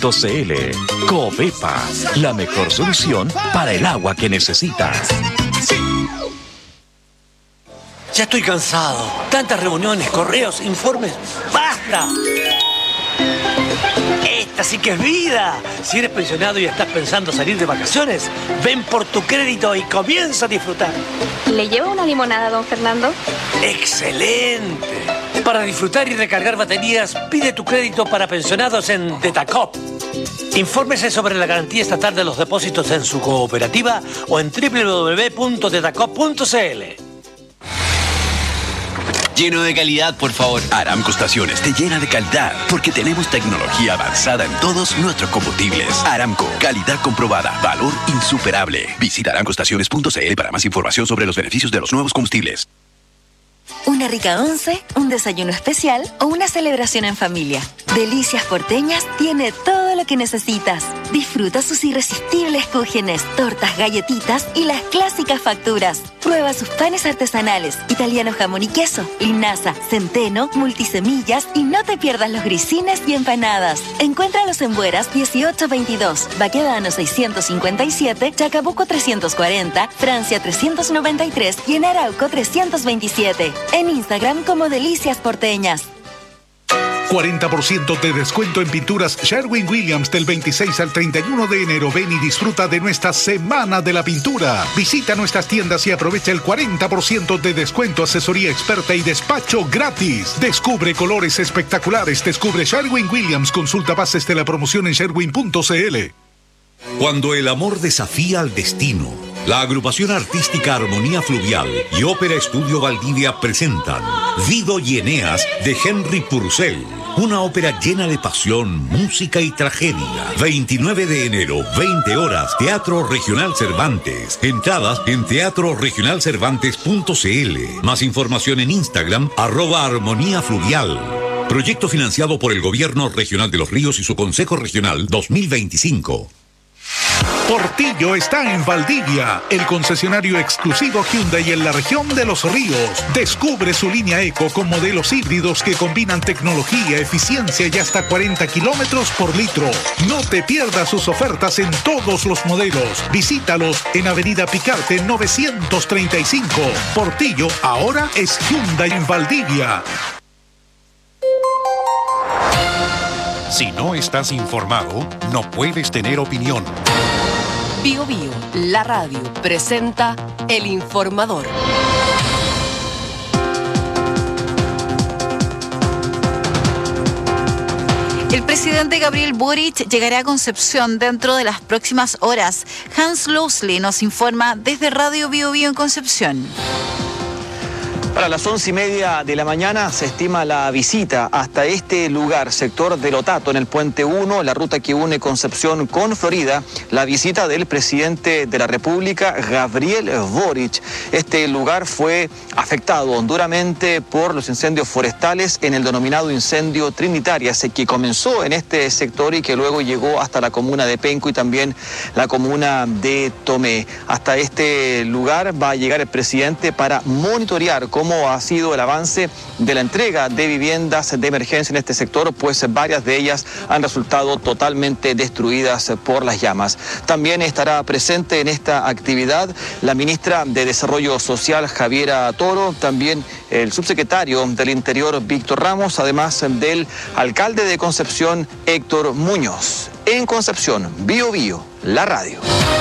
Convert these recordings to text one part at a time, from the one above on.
Covepa, la mejor solución para el agua que necesitas. Ya estoy cansado. Tantas reuniones, correos, informes. ¡Basta! Esta sí que es vida. Si eres pensionado y estás pensando salir de vacaciones, ven por tu crédito y comienza a disfrutar. ¿Le lleva una limonada, don Fernando? ¡Excelente! Para disfrutar y recargar baterías, pide tu crédito para pensionados en Detacop. Infórmese sobre la garantía estatal de los depósitos en su cooperativa o en www.detacop.cl. Lleno de calidad, por favor. Aramco Estaciones te llena de calidad porque tenemos tecnología avanzada en todos nuestros combustibles. Aramco, calidad comprobada, valor insuperable. Visita aramcoestaciones.cl para más información sobre los beneficios de los nuevos combustibles. Una rica once, un desayuno especial o una celebración en familia. Delicias Porteñas tiene todo lo que necesitas. Disfruta sus irresistibles cúgenes, tortas, galletitas y las clásicas facturas. Prueba sus panes artesanales, italiano jamón y queso, linaza, centeno, multisemillas y no te pierdas los grisines y empanadas. Encuéntralos en Bueras 1822, Baquedano 657, Chacabuco 340, Francia 393 y en Arauco 327. En Instagram como Delicias Porteñas. 40% de descuento en pinturas Sherwin-Williams del 26 al 31 de enero. Ven y disfruta de nuestra Semana de la Pintura. Visita nuestras tiendas y aprovecha el 40% de descuento, asesoría experta y despacho gratis. Descubre colores espectaculares. Descubre Sherwin-Williams. Consulta bases de la promoción en sherwin.cl. Cuando el amor desafía al destino, la agrupación artística Armonía Fluvial y Ópera Estudio Valdivia presentan Dido y Eneas de Henry Purcell. Una ópera llena de pasión, música y tragedia. 29 de enero, 20 horas, Teatro Regional Cervantes. Entradas en teatroregionalcervantes.cl. Más información en Instagram, @Armonía Fluvial. Proyecto financiado por el Gobierno Regional de Los Ríos y su Consejo Regional 2025. Portillo está en Valdivia, el concesionario exclusivo Hyundai en la región de Los Ríos. Descubre su línea Eco con modelos híbridos que combinan tecnología, eficiencia y hasta 40 kilómetros por litro. No te pierdas sus ofertas en todos los modelos. Visítalos en Avenida Picarte 935. Portillo ahora es Hyundai en Valdivia. Si no estás informado, no puedes tener opinión. Bio Bio, la radio, presenta El Informador. El presidente Gabriel Boric llegará a Concepción dentro de las próximas horas. Hans Loosli nos informa desde Radio Bio Bio en Concepción. Para las 11:30 de la mañana se estima la visita hasta este lugar, sector de Lotato, en el Puente 1, la ruta que une Concepción con Florida, la visita del presidente de la República, Gabriel Boric. Este lugar fue afectado duramente por los incendios forestales en el denominado incendio Trinitarias, que comenzó en este sector y que luego llegó hasta la comuna de Penco y también la comuna de Tomé. Hasta este lugar va a llegar el presidente para monitorear cómo ha sido el avance de la entrega de viviendas de emergencia en este sector, pues varias de ellas han resultado totalmente destruidas por las llamas. También estará presente en esta actividad la ministra de Desarrollo Social, Javiera Toro, también el subsecretario del Interior, Víctor Ramos, además del alcalde de Concepción, Héctor Muñoz. En Concepción, Bio Bio, la radio.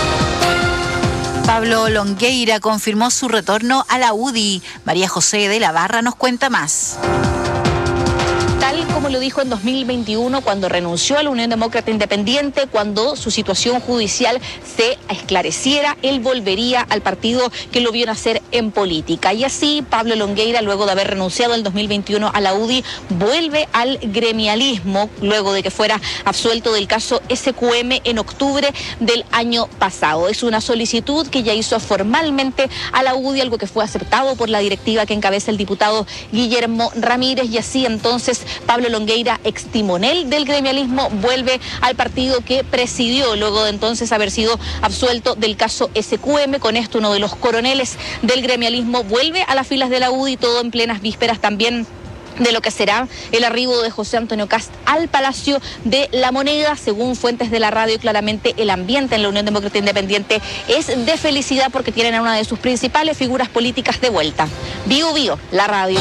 Pablo Longueira confirmó su retorno a la UDI. María José de la Barra nos cuenta más. Tal como lo dijo en 2021 cuando renunció a la Unión Demócrata Independiente, cuando su situación judicial se esclareciera, él volvería al partido que lo vio nacer en política. Y así Pablo Longueira, luego de haber renunciado en 2021 a la UDI, vuelve al gremialismo luego de que fuera absuelto del caso SQM en octubre del año pasado. Es una solicitud que ya hizo formalmente a la UDI, algo que fue aceptado por la directiva que encabeza el diputado Guillermo Ramírez, y así entonces Pablo Longueira, extimonel del gremialismo, vuelve al partido que presidió luego de entonces haber sido absuelto del caso SQM. Con esto, uno de los coroneles del gremialismo vuelve a las filas de la UDI, todo en plenas vísperas también de lo que será el arribo de José Antonio Kast al Palacio de la Moneda. Según fuentes de la radio, claramente el ambiente en la Unión Demócrata Independiente es de felicidad porque tienen a una de sus principales figuras políticas de vuelta. Bio Bio, la radio.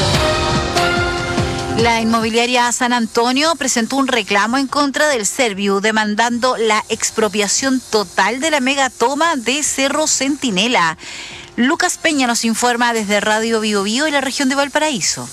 La inmobiliaria San Antonio presentó un reclamo en contra del Serviu, demandando la expropiación total de la megatoma de Cerro Centinela. Lucas Peña nos informa desde Radio Bio Bio y la región de Valparaíso.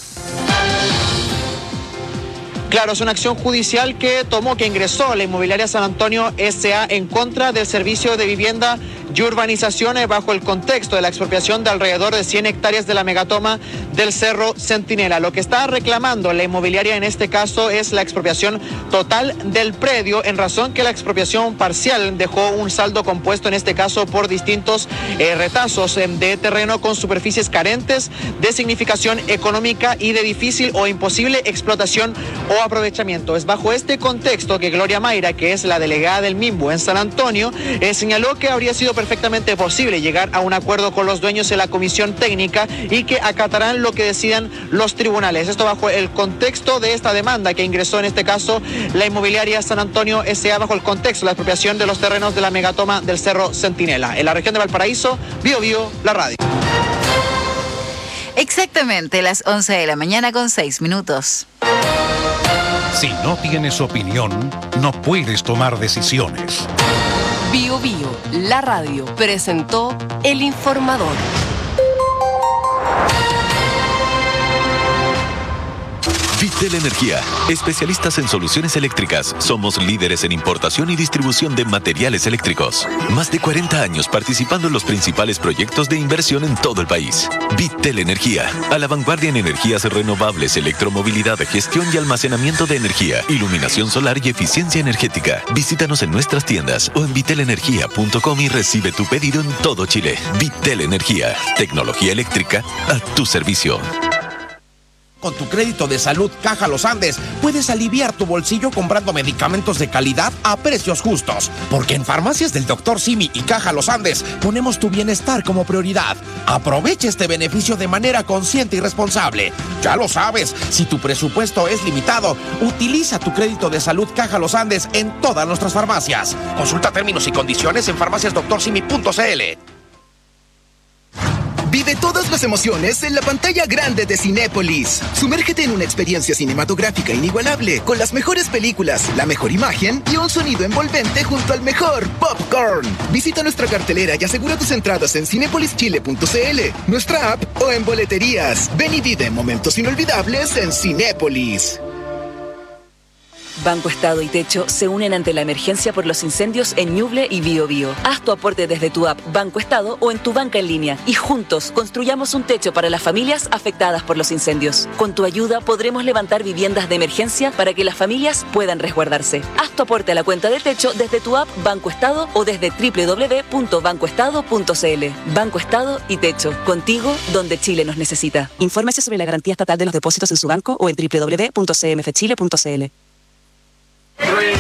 Claro, es una acción judicial que ingresó la inmobiliaria San Antonio S.A. en contra del servicio de vivienda y urbanizaciones bajo el contexto de la expropiación de alrededor de 100 hectáreas de la megatoma del Cerro Centinela. Lo que está reclamando la inmobiliaria en este caso es la expropiación total del predio, en razón que la expropiación parcial dejó un saldo compuesto en este caso por distintos retazos de terreno con superficies carentes de significación económica y de difícil o imposible explotación o aprovechamiento. Es bajo este contexto que Gloria Mayra, que es la delegada del MIMBU en San Antonio, señaló que habría sido perfectamente posible llegar a un acuerdo con los dueños en la comisión técnica y que acatarán lo que decidan los tribunales. Esto bajo el contexto de esta demanda que ingresó en este caso la inmobiliaria San Antonio S.A. bajo el contexto de la expropiación de los terrenos de la megatoma del Cerro Centinela. En la región de Valparaíso, Bio Bio, la radio. Exactamente las 11 de la mañana con 6 minutos. Si no tienes opinión, no puedes tomar decisiones. Bio Bio, la radio, presentó El Informador. Vitel Energía, especialistas en soluciones eléctricas. Somos líderes en importación y distribución de materiales eléctricos. Más de 40 años participando en los principales proyectos de inversión en todo el país. Vitel Energía, a la vanguardia en energías renovables, electromovilidad, gestión y almacenamiento de energía, iluminación solar y eficiencia energética. Visítanos en nuestras tiendas o en vitelenergia.com y recibe tu pedido en todo Chile. Vitel Energía, tecnología eléctrica a tu servicio. Con tu crédito de salud Caja Los Andes, puedes aliviar tu bolsillo comprando medicamentos de calidad a precios justos. Porque en Farmacias del Dr. Simi y Caja Los Andes ponemos tu bienestar como prioridad. Aprovecha este beneficio de manera consciente y responsable. Ya lo sabes, si tu presupuesto es limitado, utiliza tu crédito de salud Caja Los Andes en todas nuestras farmacias. Consulta términos y condiciones en farmaciasdoctorsimi.cl. Vive todas las emociones en la pantalla grande de Cinépolis. Sumérgete en una experiencia cinematográfica inigualable con las mejores películas, la mejor imagen y un sonido envolvente junto al mejor popcorn. Visita nuestra cartelera y asegura tus entradas en cinepolischile.cl, nuestra app o en boleterías. Ven y vive momentos inolvidables en Cinépolis. Banco Estado y Techo se unen ante la emergencia por los incendios en Ñuble y Bio Bio. Haz tu aporte desde tu app Banco Estado o en tu banca en línea y juntos construyamos un techo para las familias afectadas por los incendios. Con tu ayuda podremos levantar viviendas de emergencia para que las familias puedan resguardarse. Haz tu aporte a la cuenta de techo desde tu app Banco Estado o desde www.bancoestado.cl. Banco Estado y Techo, contigo donde Chile nos necesita. Infórmese sobre la garantía estatal de los depósitos en su banco o en www.cmfchile.cl. 3, 2, 1.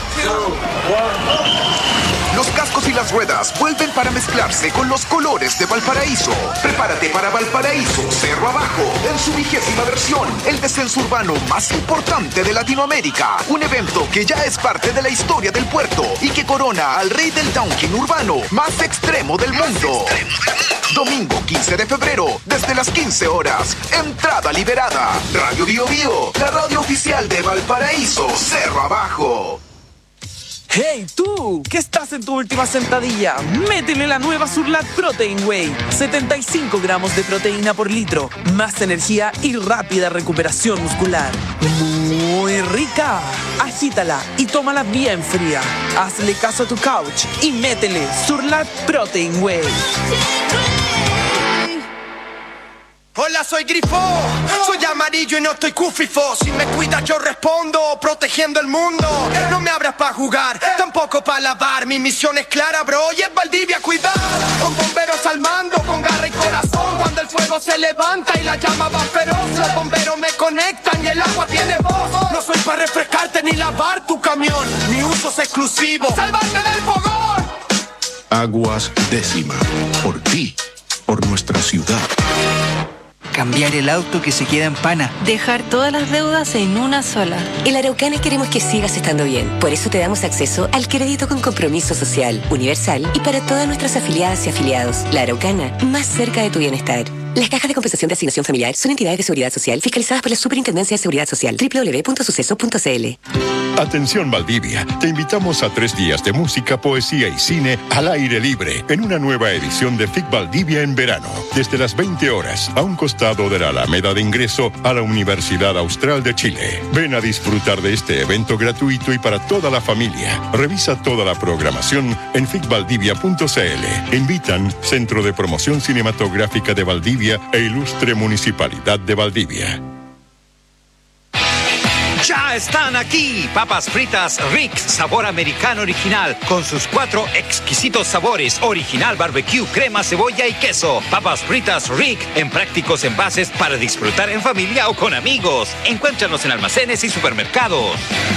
Los cascos y las ruedas vuelven para mezclarse con los colores de Valparaíso. Prepárate para Valparaíso Cerro Abajo en su 20ª versión, el descenso urbano más importante de Latinoamérica. Un evento que ya es parte de la historia del puerto y que corona al rey del downhill urbano más extremo del mundo. Domingo 15 de febrero, desde las 15 horas. Entrada liberada. Radio Bio Bio, la radio oficial de Valparaíso Cerro Abajo. ¡Hey tú! ¿Qué estás en tu última sentadilla? ¡Métele la nueva Surlat Protein Whey! 75 gramos de proteína por litro, más energía y rápida recuperación muscular. ¡Muy rica! Agítala y tómala bien fría. Hazle caso a tu couch y métele Surlat Protein Whey. Hola, soy Grifo, soy amarillo y no estoy cufifo. Si me cuidas yo respondo, protegiendo el mundo. No me abras pa' jugar, tampoco pa' lavar. Mi misión es clara, bro, y es Valdivia cuidar. Con bomberos al mando, con garra y corazón. Cuando el fuego se levanta y la llama va feroz, los bomberos me conectan y el agua tiene voz. No soy pa' refrescarte ni lavar tu camión, mi uso es exclusivo, ¡salvarte del fogón! Aguas Décima, por ti, por nuestra ciudad. Cambiar el auto que se queda en pana. Dejar todas las deudas en una sola. En la Araucana queremos que sigas estando bien. Por eso te damos acceso al crédito con compromiso social, universal y para todas nuestras afiliadas y afiliados. La Araucana, más cerca de tu bienestar. Las cajas de compensación de asignación familiar son entidades de seguridad social fiscalizadas por la Superintendencia de Seguridad Social. www.suceso.cl. Atención Valdivia, te invitamos a 3 días de música, poesía y cine al aire libre en una nueva edición de FIC Valdivia en verano, desde las 20 horas, a un costado de la Alameda de ingreso a la Universidad Austral de Chile. Ven a disfrutar de este evento gratuito y para toda la familia. Revisa toda la programación en ficvaldivia.cl. Invitan Centro de Promoción Cinematográfica de Valdivia e Ilustre Municipalidad de Valdivia. Ya están aquí, papas fritas Rick, sabor americano original, con sus 4 exquisitos sabores, original barbecue, crema, cebolla y queso. Papas fritas Rick, en prácticos envases para disfrutar en familia o con amigos. Encuéntranos en almacenes y supermercados.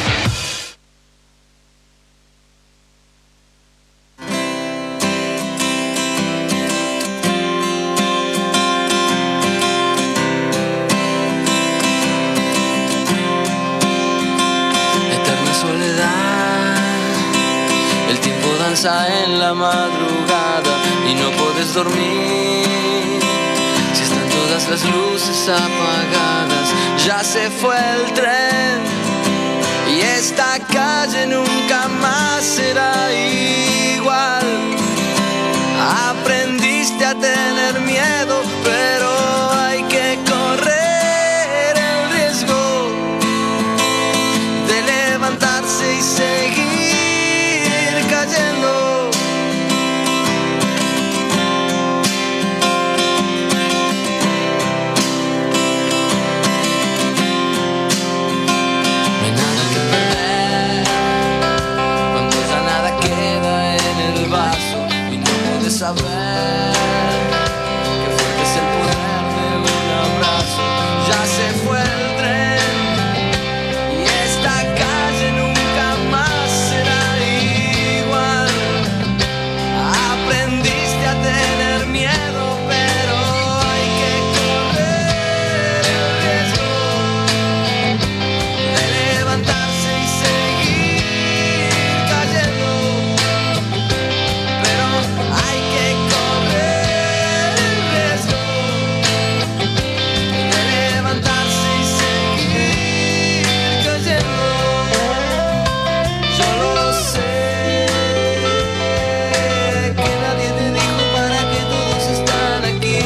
En la madrugada y no puedes dormir si están todas las luces apagadas. Ya se fue el tren y esta calle nunca más será igual. Aprendiste a tener miedo, pero hay que correr el riesgo de levantarse y seguir cayendo. No hay nada que perder cuando ya nada queda en el vaso y no puedes saber qué fuerte es el poder de un abrazo. Ya se fue el tren y esta calle nunca más será igual. Aprendiste a tener miedo, pero hay que correr el riesgo de levantarse y seguir cayendo. Pero hay que correr el riesgo de levantarse y seguir cayendo. Yo lo sé, que nadie te dijo para que todos están aquí.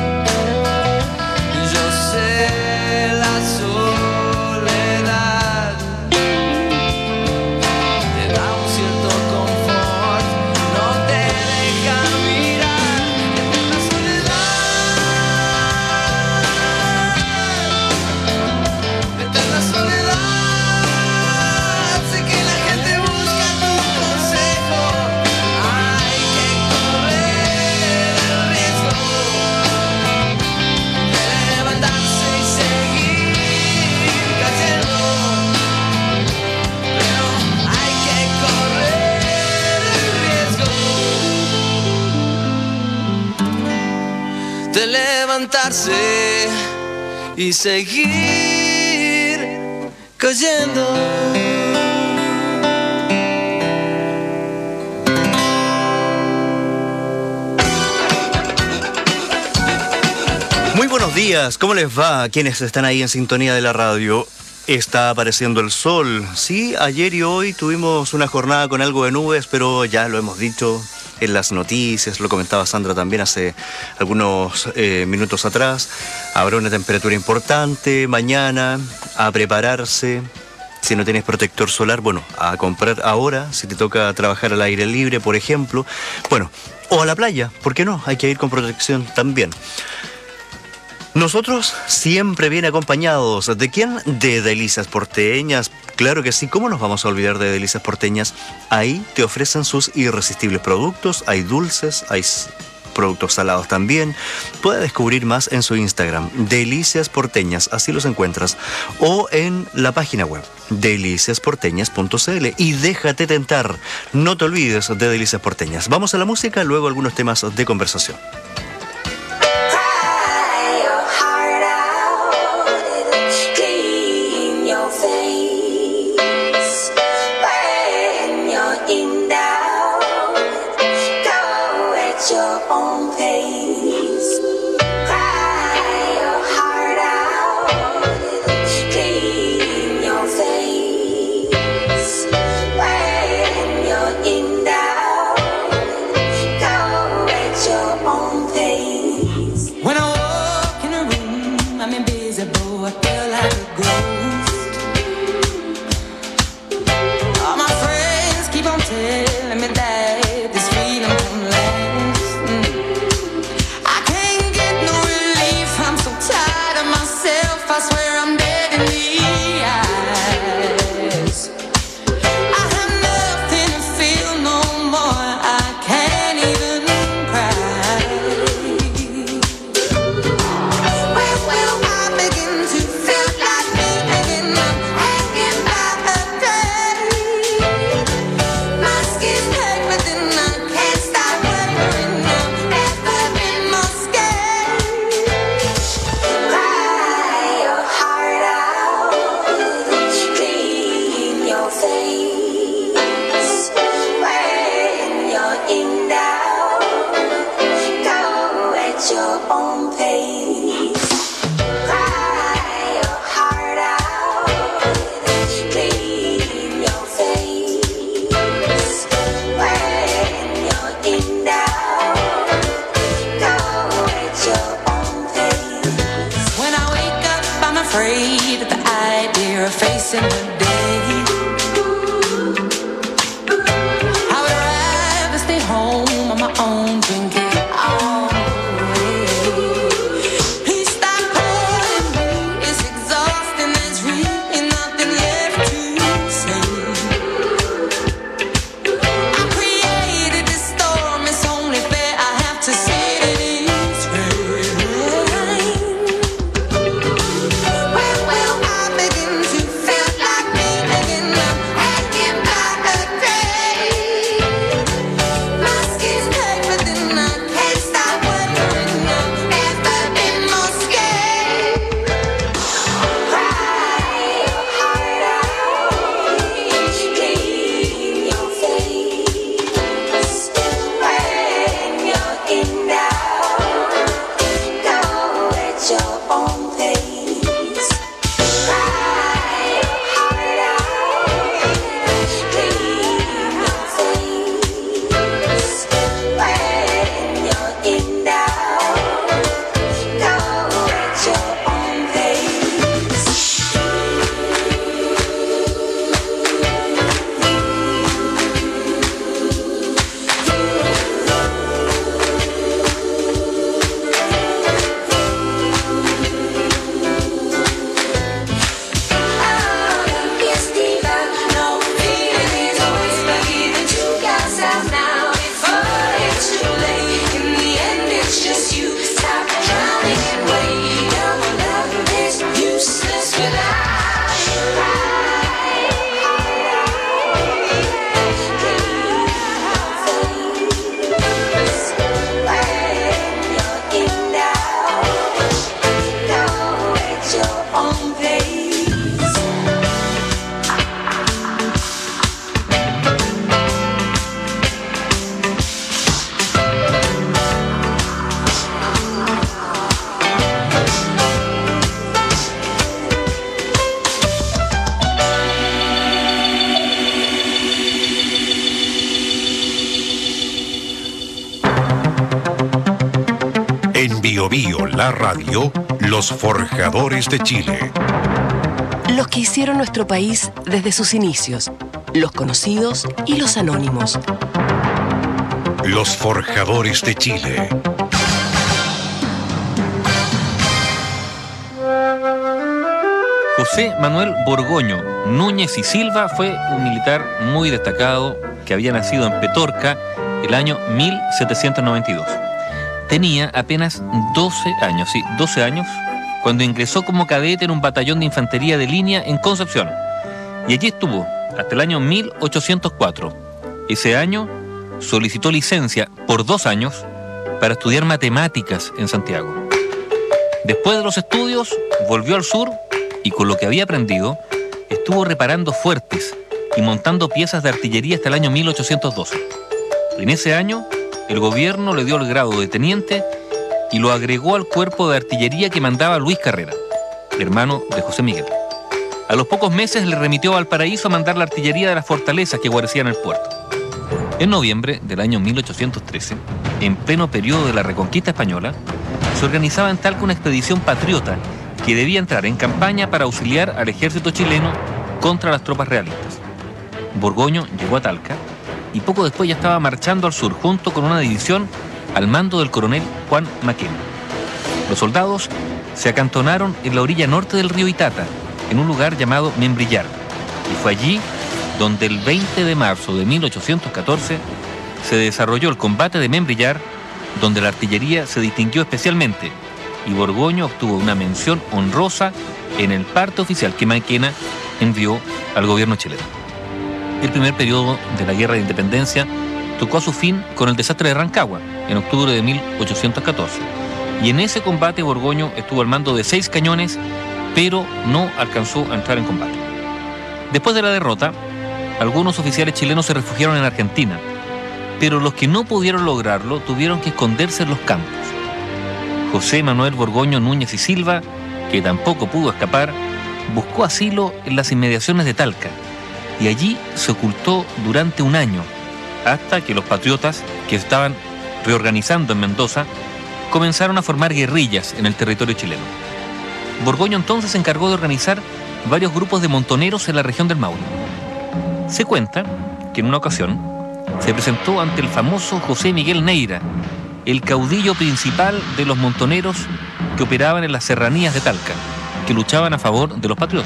Yo sé la soledad te da un cierto confort, no te deja mirar. Eterna soledad, sé que la gente busca tu consejo. Hay que correr el riesgo de levantarse y seguir cayendo. Pero hay que correr el riesgo de levantarse y seguir cayendo. Muy buenos días, ¿cómo les va a quienes están ahí en sintonía de la radio? Está apareciendo el sol. Sí, ayer y hoy tuvimos una jornada con algo de nubes, pero ya lo hemos dicho en las noticias, lo comentaba Sandra también hace algunos minutos atrás. Habrá una temperatura importante mañana, a prepararse. Si no tienes protector solar, bueno, a comprar ahora, si te toca trabajar al aire libre, por ejemplo. Bueno, o a la playa, ¿por qué no? Hay que ir con protección también. Nosotros siempre bien acompañados. ¿De quién? De Delicias Porteñas. Claro que sí, ¿cómo nos vamos a olvidar de Delicias Porteñas? Ahí te ofrecen sus irresistibles productos. Hay dulces, hay productos salados también. Puedes descubrir más en su Instagram, Delicias Porteñas, así los encuentras. O en la página web, deliciasporteñas.cl. Y déjate tentar. No te olvides de Delicias Porteñas. Vamos a la música, luego algunos temas de conversación. in doubt, go at your own pace. Cry your heart out, clean your face. When you're in doubt, go at your own pace. When I walk in a room, I'm invisible, I feel like a ghost. All my friends keep on telling me that this feeling won't last. I can't get no relief, I'm so tired of myself, I swear I'm dead in the eyes. I have nothing to feel no more, I can't even cry. Where will I begin to feel like me again? I'm hanging by a thread. My skin's hurt, but then I can't stop wondering. I've never been more scared. Cry your heart out, clean your face. When you're in doubt, go at your own pace. Cry your heart out, clean your face. When you're in doubt, go at your own pace. When I wake up, I'm afraid at the idea of facing the day. I would rather stay home on my own, drink it all away. Please stop calling me, it's exhausting, there's really nothing left to say. I created this storm, it's only fair I have to sit in its rain. When will I begin to feel like me again? I'm hanging by a thread. My skin's hurt, but then I can't stop wondering. I've never been more scared. Cry your heart out, clean your face. When you're in doubt, go at your own pace. Cry your heart out, clean your face. When you're in doubt, go at your own pace. No feeling is always lucky that you got out now before it's too late. In the end, it's just you. Stop drowning and wait. Your love is useless without you. When you're in doubt, go at your own pace. En Bio Bio, la radio, los forjadores de Chile. Los que hicieron nuestro país desde sus inicios, los conocidos y los anónimos. Los forjadores de Chile. José Manuel Borgoño Núñez y Silva fue un militar muy destacado que había nacido en Petorca el año 1792. Tenía apenas 12 años, cuando ingresó como cadete en un batallón de infantería de línea en Concepción. Y allí estuvo hasta el año 1804. Ese año solicitó licencia por 2 años para estudiar matemáticas en Santiago. Después de los estudios, volvió al sur y con lo que había aprendido, estuvo reparando fuertes y montando piezas de artillería hasta el año 1812. En ese año, el gobierno le dio el grado de teniente y lo agregó al cuerpo de artillería que mandaba Luis Carrera, hermano de José Miguel. A los pocos meses le remitió a Valparaíso a mandar la artillería de las fortalezas que guarecían el puerto. En noviembre del año 1813, en pleno periodo de la Reconquista Española, se organizaba en Talca una expedición patriota que debía entrar en campaña para auxiliar al ejército chileno contra las tropas realistas. Borgoño llegó a Talca y poco después ya estaba marchando al sur junto con una división al mando del coronel Juan Maquena. Los soldados se acantonaron en la orilla norte del río Itata, en un lugar llamado Membrillar, y fue allí donde el 20 de marzo de 1814 se desarrolló el combate de Membrillar, donde la artillería se distinguió especialmente y Borgoño obtuvo una mención honrosa en el parte oficial que Maquena envió al gobierno chileno. El primer periodo de la Guerra de Independencia tocó a su fin con el desastre de Rancagua, en octubre de 1814, y en ese combate Borgoño estuvo al mando de 6 cañones, pero no alcanzó a entrar en combate. Después de la derrota, algunos oficiales chilenos se refugiaron en Argentina, pero los que no pudieron lograrlo tuvieron que esconderse en los campos. José Manuel Borgoño Núñez y Silva, que tampoco pudo escapar, buscó asilo en las inmediaciones de Talca y allí se ocultó durante un año, hasta que los patriotas, que estaban reorganizando en Mendoza, comenzaron a formar guerrillas en el territorio chileno. Borgoño entonces se encargó de organizar varios grupos de montoneros en la región del Maule. Se cuenta que en una ocasión se presentó ante el famoso José Miguel Neira, el caudillo principal de los montoneros que operaban en las serranías de Talca, que luchaban a favor de los patriotas.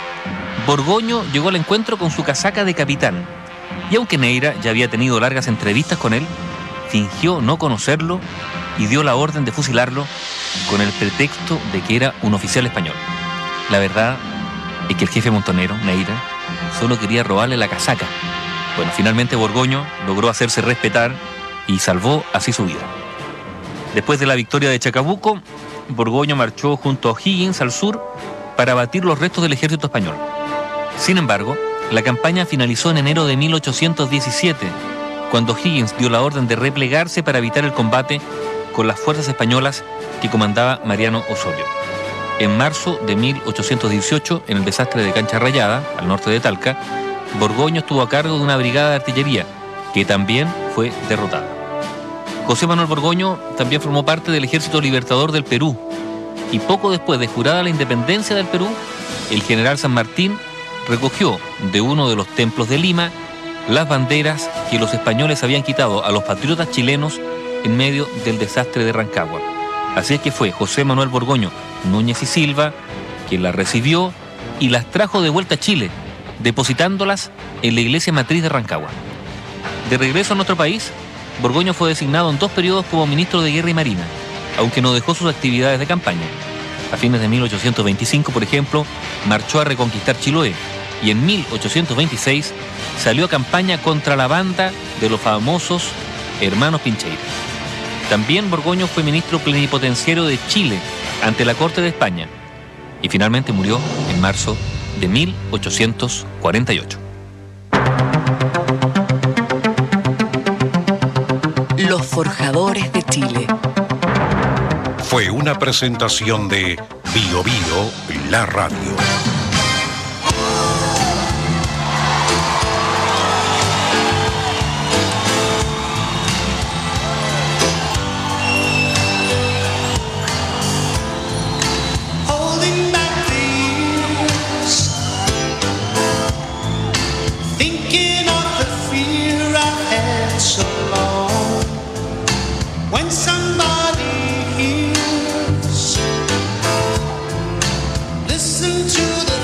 Borgoño llegó al encuentro con su casaca de capitán, y aunque Neira ya había tenido largas entrevistas con él, fingió no conocerlo y dio la orden de fusilarlo con el pretexto de que era un oficial español. La verdad es que el jefe montonero, Neira, solo quería robarle la casaca. Bueno, finalmente Borgoño logró hacerse respetar y salvó así su vida. Después de la victoria de Chacabuco, Borgoño marchó junto a O'Higgins al sur para abatir los restos del ejército español. Sin embargo, la campaña finalizó en enero de 1817, cuando O'Higgins dio la orden de replegarse para evitar el combate con las fuerzas españolas que comandaba Mariano Osorio. En marzo de 1818, en el desastre de Cancha Rayada, al norte de Talca, Borgoño estuvo a cargo de una brigada de artillería, que también fue derrotada. José Manuel Borgoño también formó parte del Ejército Libertador del Perú, y poco después de jurada la independencia del Perú, el general San Martín recogió de uno de los templos de Lima las banderas que los españoles habían quitado a los patriotas chilenos en medio del desastre de Rancagua. Así es que fue José Manuel Borgoño Núñez y Silva quien las recibió y las trajo de vuelta a Chile, depositándolas en la iglesia matriz de Rancagua. De regreso a nuestro país, Borgoño fue designado en 2 periodos como ministro de Guerra y Marina, aunque no dejó sus actividades de campaña. A fines de 1825, por ejemplo, marchó a reconquistar Chiloé y en 1826 salió a campaña contra la banda de los famosos hermanos Pincheira. También Borgoño fue ministro plenipotenciario de Chile ante la Corte de España y finalmente murió en marzo de 1848. Los Forjadores de Chile. Fue una presentación de Bio Bio, la radio. Holding back the years, thinking of the fear I had so long. When somebody hears, listen to the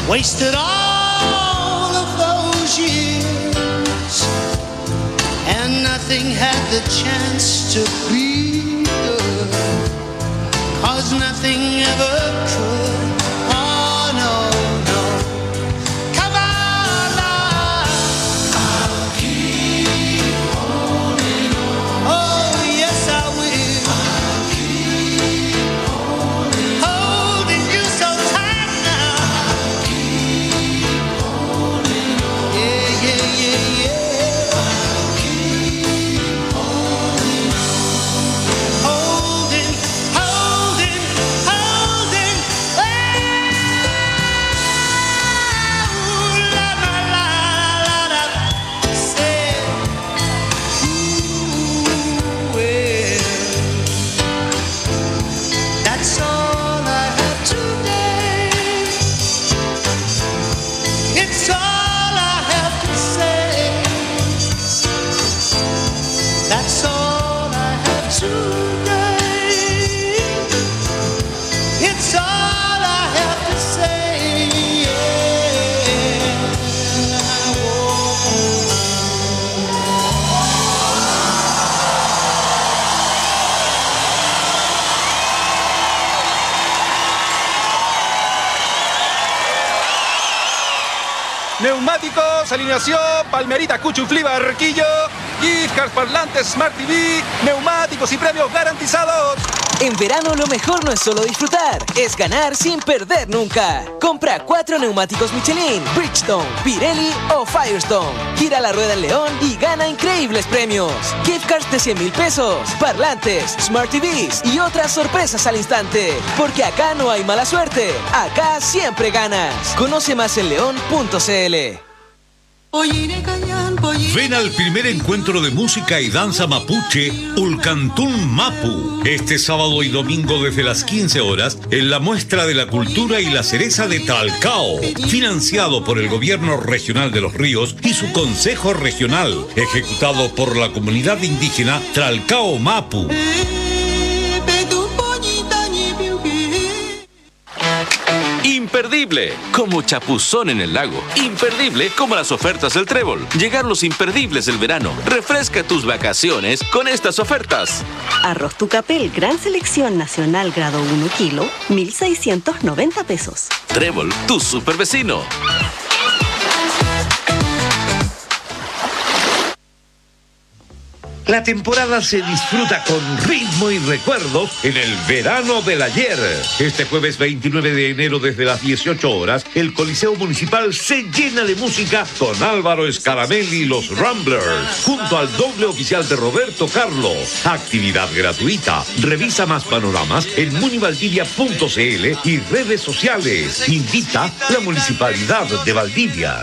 wasted all of those years, and nothing had the chance to be good, 'cause nothing ever could. Oh no, no. Come on now. I'll keep holding on. Oh yes I will. I'll keep holding you so tight now. I'll keep holding on. Yeah, yeah, yeah, yeah. I'll keep holding on. Holding, holding, holding. Oh, la la la la la. Say, ooh, well, that's all I have today. It's all I have to say. That's all I have today. It's all I have to say. Neumáticos, alineación, Palmerita, Cuchuflí, Barquillo, gift cards, parlantes, Smart TV, neumáticos y premios garantizados. En verano lo mejor no es solo disfrutar, es ganar sin perder nunca. Compra 4 neumáticos Michelin, Bridgestone, Pirelli o Firestone. Gira la rueda en León y gana increíbles premios. Gift cards de 100,000 pesos, parlantes, Smart TVs y otras sorpresas al instante. Porque acá no hay mala suerte, acá siempre ganas. Conoce más en león.cl. Ven al primer encuentro de música y danza mapuche, Ulcantún Mapu, este sábado y domingo desde las 15 horas en la Muestra de la Cultura y la Cereza de Tralcao, financiado por el Gobierno Regional de Los Ríos y su Consejo Regional, ejecutado por la comunidad indígena Tralcao Mapu. Imperdible, como chapuzón en el lago. Imperdible, como las ofertas del Trébol. Llegaron los imperdibles del verano. Refresca tus vacaciones con estas ofertas. Arroz Tucapel, gran selección nacional, grado 1 kilo, 1,690 pesos. Trébol, tu super vecino. La temporada se disfruta con ritmo y recuerdos en el verano del ayer. Este jueves 29 de enero desde las 18 horas, el Coliseo Municipal se llena de música con Álvaro Escaramel y los Ramblers, junto al doble oficial de Roberto Carlos. Actividad gratuita. Revisa más panoramas en munivaldivia.cl y redes sociales. Invita la Municipalidad de Valdivia.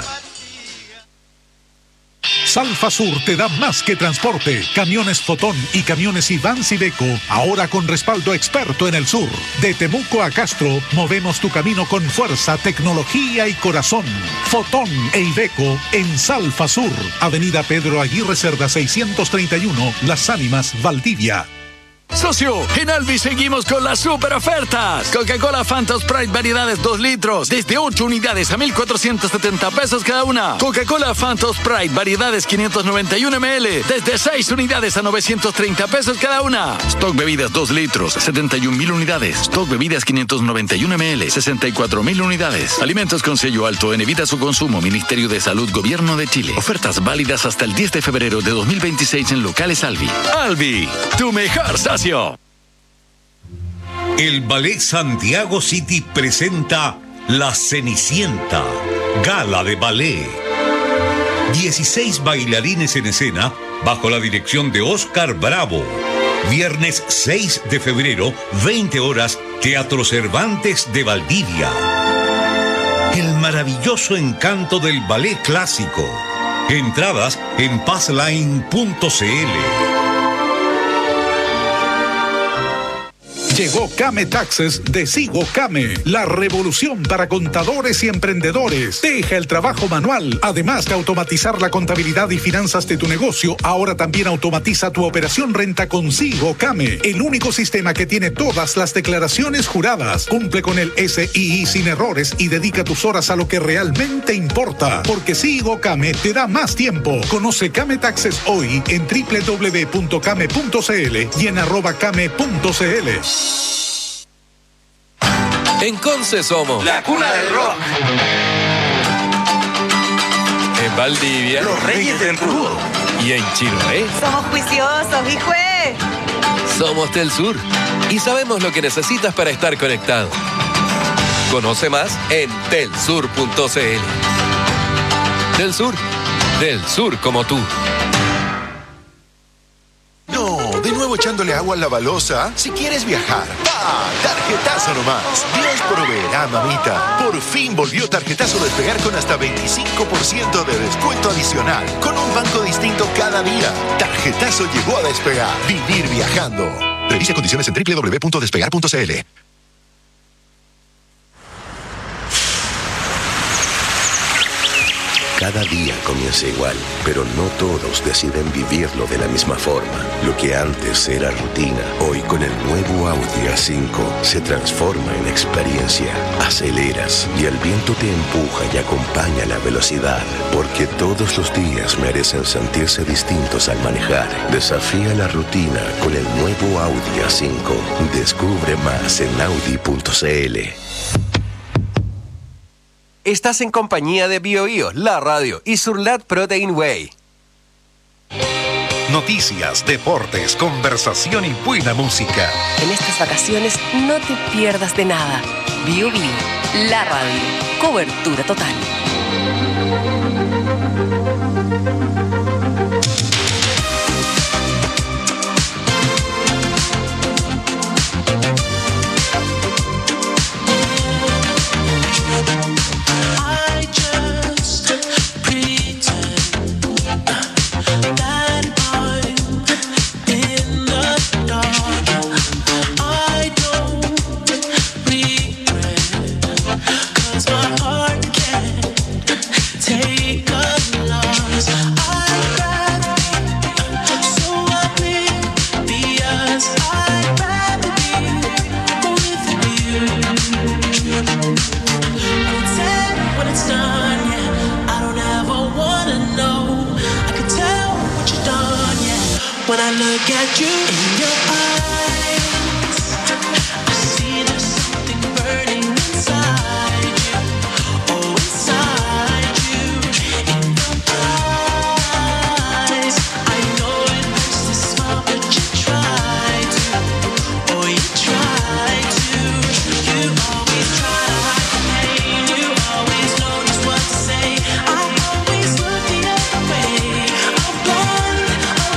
Salfa Sur te da más que transporte. Camiones Fotón y camiones Ivans Iveco, ahora con respaldo experto en el sur. De Temuco a Castro, movemos tu camino con fuerza, tecnología y corazón. Fotón e Iveco en Salfa Sur, Avenida Pedro Aguirre Cerda 631, Las Ánimas, Valdivia. Socio, en Albi seguimos con las super ofertas. Coca-Cola Fanta Sprite variedades 2 litros, desde 8 unidades a 1,470 pesos cada una. Coca-Cola Fanta Sprite variedades 591 ml, desde 6 unidades a 930 pesos cada una. Stock bebidas 2 litros, 71,000 unidades. Stock bebidas 591 ml, 64,000 unidades. Alimentos con sello alto en evita su consumo. Ministerio de Salud, Gobierno de Chile. Ofertas válidas hasta el 10 de febrero de 2026 en locales Albi. Albi, tu mejor socio. El Ballet Santiago City presenta La Cenicienta, gala de ballet. 16 bailarines en escena bajo la dirección de Oscar Bravo. Viernes 6 de febrero, 20 horas, Teatro Cervantes de Valdivia. El maravilloso encanto del ballet clásico. Entradas en passline.cl. Llegó Kame Taxes de Sigo Kame, la revolución para contadores y emprendedores. Deja el trabajo manual. Además de automatizar la contabilidad y finanzas de tu negocio, ahora también automatiza tu operación renta con Sigo Kame, el único sistema que tiene todas las declaraciones juradas. Cumple con el SII sin errores y dedica tus horas a lo que realmente importa, porque Sigo Kame te da más tiempo. Conoce Kame Taxes hoy en www.kame.cl y en @kame.cl. En Conce somos la cuna del rock. En Valdivia, los reyes del rudo. Y en Chiloé, somos juiciosos, hijué. Somos Telsur y sabemos lo que necesitas para estar conectado. Conoce más en telsur.cl. Telsur, del sur como tú. ¿De nuevo echándole agua a la balosa? Si quieres viajar, ¡va! Tarjetazo nomás. Dios proveerá, mamita. Por fin volvió Tarjetazo Despegar con hasta 25% de descuento adicional. Con un banco distinto cada día. Tarjetazo llegó a Despegar. Vivir viajando. Revisa condiciones en www.despegar.cl. Cada día comienza igual, pero no todos deciden vivirlo de la misma forma. Lo que antes era rutina, hoy con el nuevo Audi A5 se transforma en experiencia. Aceleras y el viento te empuja y acompaña la velocidad, porque todos los días merecen sentirse distintos al manejar. Desafía la rutina con el nuevo Audi A5. Descubre más en Audi.cl. Estás en compañía de BioBio, la radio y Surlat Protein Whey. Noticias, deportes, conversación y buena música. En estas vacaciones no te pierdas de nada. BioBio, la radio. Cobertura total. When I look at you in your eyes, I see there's something burning inside you. Oh, inside you, in your eyes. I know it hurts to smile, but you try to. Oh, you try to. You always try to hide the pain. You always know just what to say. I always look the other way. I'm blind.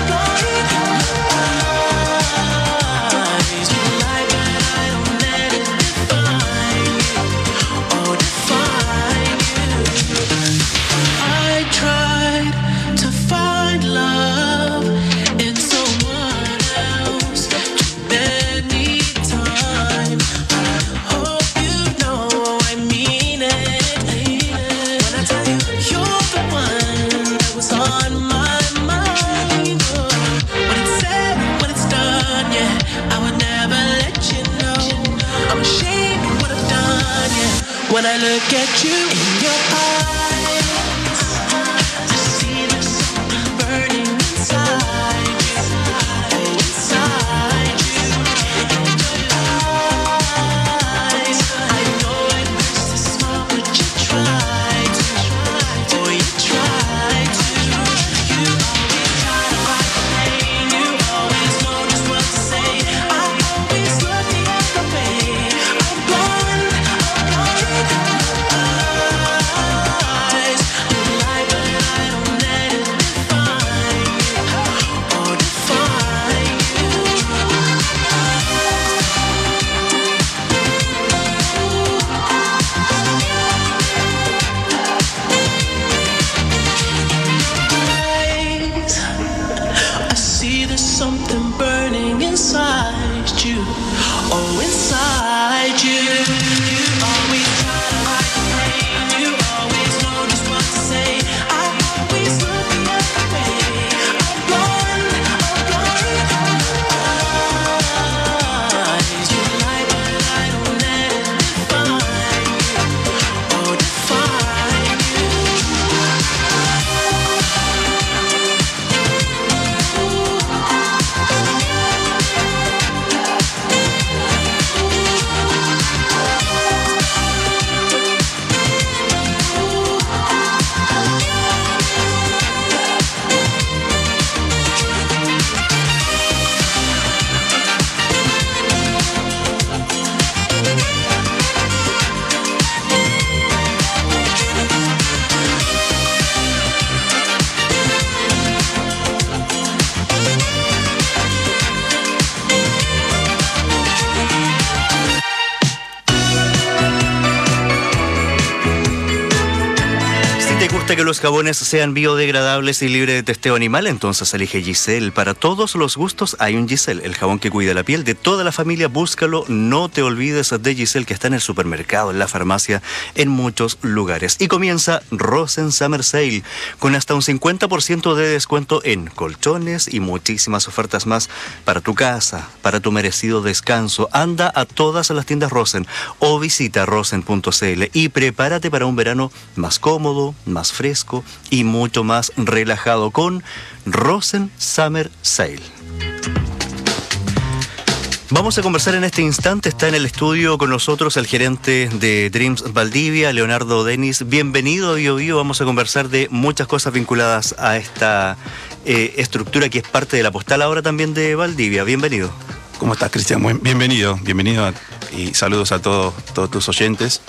When I look at you in your eyes, I see there's something burning inside you. Oh, inside you, in your eyes. I know it hurts to smile, but you try to. Oh, you try to. You always try to hide the pain. You always know just what to say. I always look the other way. I'm blind. I see there's something burning inside you. Oh, inside you, you always try to hide the pain. You always know just what to say. I always look the other way. I'm blind. You lie, but I don't let it define you. Oh, define you. Que los jabones sean biodegradables y libres de testeo animal, entonces elige Giselle. Para todos los gustos hay un Giselle, el jabón que cuida la piel de toda la familia. Búscalo, no te olvides de Giselle, que está en el supermercado, en la farmacia, en muchos lugares. Y comienza Rosen Summer Sale, con hasta un 50% de descuento en colchones y muchísimas ofertas más para tu casa, para tu merecido descanso. Anda a todas las tiendas Rosen o visita rosen.cl y prepárate para un verano más cómodo, más fresco y mucho más relajado con Rosen Summer Sale. Vamos a conversar en este instante. Está en el estudio con nosotros el gerente de Dreams Valdivia, Leonardo Denis. Bienvenido a Bio Bio. Vamos a conversar de muchas cosas vinculadas a esta estructura que es parte de la postal ahora también de Valdivia. Bienvenido. ¿Cómo estás, Cristian? Bienvenido y saludos a todos tus oyentes.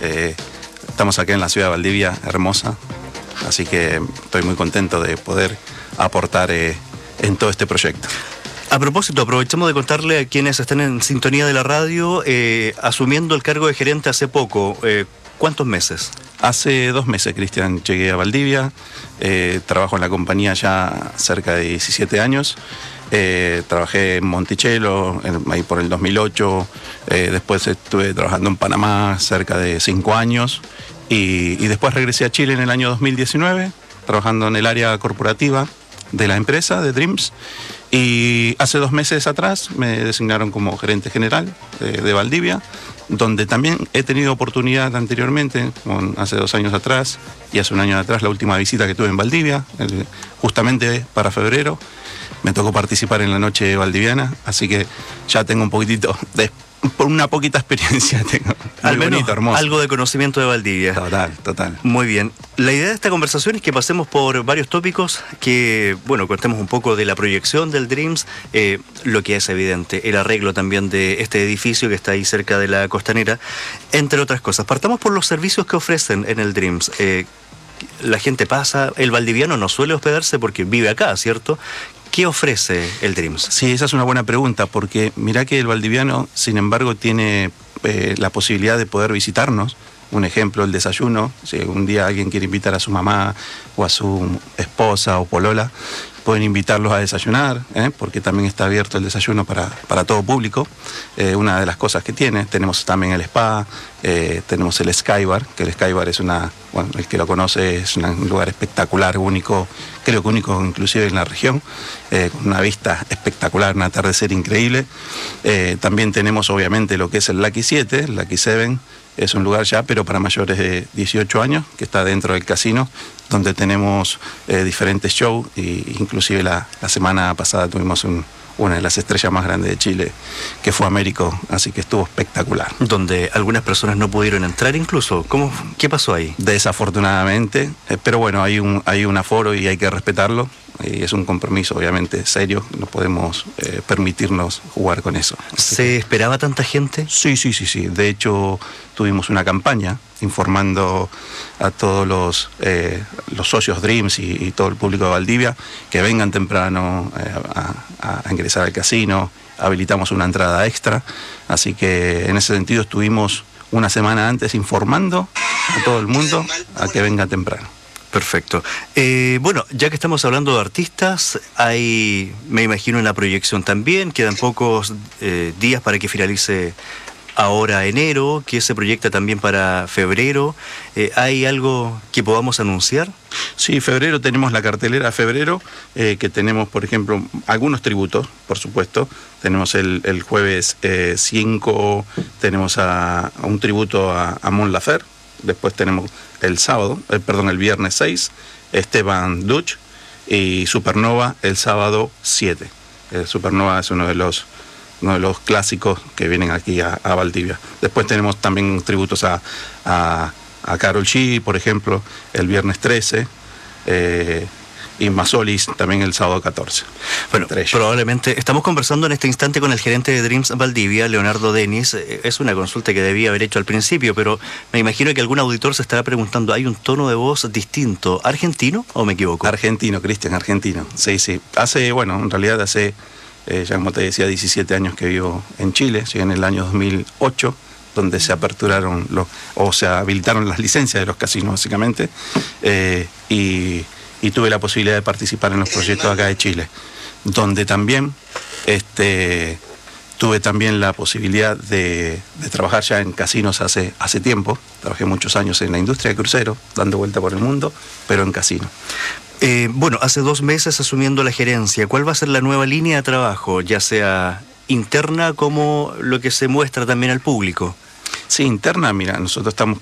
Estamos acá en la ciudad de Valdivia, hermosa, así que estoy muy contento de poder aportar en todo este proyecto. A propósito, aprovechamos de contarle a quienes están en sintonía de la radio, asumiendo el cargo de gerente hace poco, ¿cuántos meses? Hace 2 meses, Cristian, llegué a Valdivia, trabajo en la compañía ya cerca de 17 años. Trabajé en Monticello, ahí por el 2008, después estuve trabajando en Panamá cerca de 5 años y después regresé a Chile en el año 2019, trabajando en el área corporativa de la empresa, de Dreams, y hace 2 meses atrás me designaron como gerente general de Valdivia, donde también he tenido oportunidad anteriormente, hace 2 años atrás y hace 1 año atrás, la última visita que tuve en Valdivia, justamente para febrero. Me tocó participar en la noche valdiviana, así que ya tengo un poquitito, por una poquita experiencia tengo. Al menos bonito, hermoso. Algo de conocimiento de Valdivia. Total. Muy bien. La idea de esta conversación es que pasemos por varios tópicos, que, contemos un poco de la proyección del Dreams, lo que es evidente, el arreglo también de este edificio que está ahí cerca de la costanera, entre otras cosas. Partamos por los servicios que ofrecen en el Dreams. La gente pasa, el valdiviano no suele hospedarse porque vive acá, ¿cierto? ¿Qué ofrece el Dreams? Sí, esa es una buena pregunta, porque mirá que el valdiviano, sin embargo, tiene la posibilidad de poder visitarnos. Un ejemplo, el desayuno. Si un día alguien quiere invitar a su mamá o a su esposa o polola, pueden invitarlos a desayunar, porque también está abierto el desayuno para todo público. Una de las cosas que tiene, tenemos también el spa, tenemos el Skybar, que el Skybar es el que lo conoce, es un lugar espectacular, único, creo que único inclusive en la región, con una vista espectacular, un atardecer increíble. También tenemos obviamente lo que es el Lucky 7, el Lucky 7, es un lugar ya, pero para mayores de 18 años, que está dentro del casino, donde tenemos diferentes shows, e inclusive la semana pasada tuvimos una de las estrellas más grandes de Chile, que fue Américo, así que estuvo espectacular. Donde algunas personas no pudieron entrar incluso. ¿Qué pasó ahí? Desafortunadamente, pero bueno, hay un aforo y hay que respetarlo. Y es un compromiso obviamente serio, no podemos permitirnos jugar con eso. ¿Se esperaba tanta gente? Sí. De hecho, tuvimos una campaña informando a todos los socios Dreams y todo el público de Valdivia que vengan temprano a ingresar al casino. Habilitamos una entrada extra, así que en ese sentido estuvimos una semana antes informando a todo el mundo a que venga temprano. Perfecto. Bueno, ya que estamos hablando de artistas, hay, me imagino, una proyección también. Quedan pocos días para que finalice ahora enero, que se proyecta también para febrero. ¿Hay algo que podamos anunciar? Sí, febrero tenemos la cartelera de febrero, que tenemos, por ejemplo, algunos tributos, por supuesto. Tenemos el jueves 5, tenemos a un tributo a Mon Laferte. Después tenemos el viernes 6, Esteban Duch y Supernova el sábado 7. Supernova es uno de los clásicos que vienen aquí a Valdivia. Después tenemos también tributos a Karol G, por ejemplo, el viernes 13, y Masolis también el sábado 14. Bueno, probablemente estamos conversando en este instante con el gerente de Dreams Valdivia, Leonardo Denis. Es una consulta que debía haber hecho al principio, pero me imagino que algún auditor se estará preguntando, ¿hay un tono de voz distinto? ¿Argentino o me equivoco? Argentino, Cristian, argentino. Sí. En realidad hace, ya como te decía, 17 años que vivo en Chile. Llegué en el año 2008, donde se aperturaron se habilitaron las licencias de los casinos, básicamente, y tuve la posibilidad de participar en los proyectos acá de Chile, donde también tuve también la posibilidad de trabajar ya en casinos hace tiempo. Trabajé muchos años en la industria de cruceros, dando vuelta por el mundo, pero en casino. Bueno, hace 2 meses asumiendo la gerencia, ¿cuál va a ser la nueva línea de trabajo, ya sea interna como lo que se muestra también al público? Sí, interna, mira, nosotros estamos